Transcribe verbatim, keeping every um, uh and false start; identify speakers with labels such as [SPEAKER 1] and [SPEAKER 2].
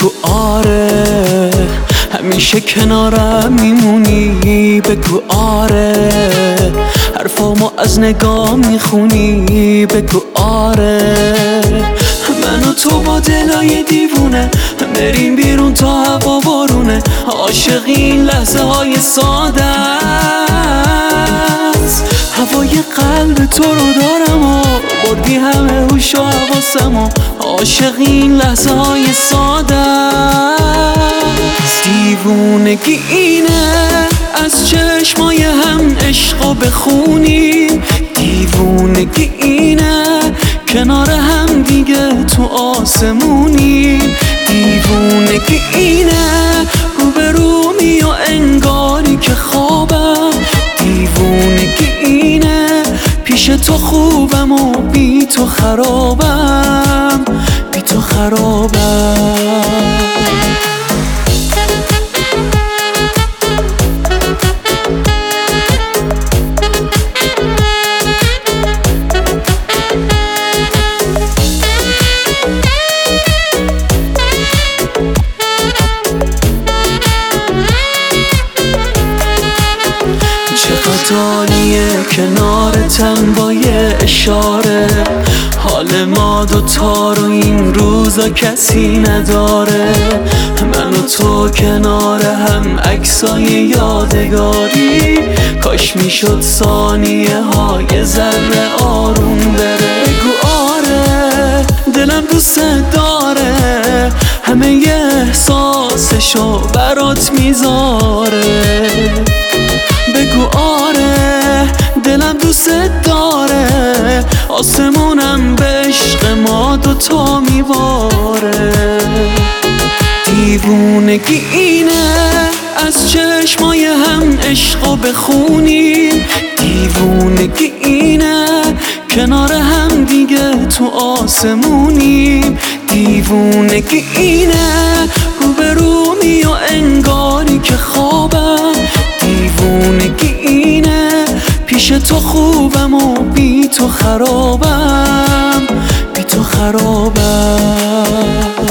[SPEAKER 1] بگو آره همیشه کنارم میمونی، بگو آره حرفامو از نگاه میخونی، بگو آره من و تو با دلای دیوونه بریم بیرون تا هوا بارونه، عاشق این لحظه های ساده است. هوای قلب تو رو دارم و بردی همه هوش و حواسم و عاشق این لحظه های ساده است. دیوونگی اینه از چشمای هم عشقو بخونیم، دیوونگی اینه کنار هم دیگه تو آسمونیم، دیوونگی اینه روبرومی و انگاری که خوابم، دیوونگی اینه پیش تو خوبم و بی تو خرابم، بی تو خرابم. عالیه کنارتم با یه اشاره، حال ما دوتا رو این روزا کسی نداره، من و تو کنار هم عکسای یادگاری، کاش میشد ثانیه های ذره آروم بره. بگو آره دلم دوست داره همه ی احساسشو برات میذاره، بگو آره دلم دوست داره آسمونم به عشق ما دوتا میباره. دیوونگی اینه از چشمای هم عشقو بخونیم، دیوونگی اینه کنار هم دیگه تو آسمونیم، دیوونگی اینه روبرومی و انگاری که خوابم، دیوونگی اینه پیش تو خوبم و بی تو خرابم، بی تو خرابم.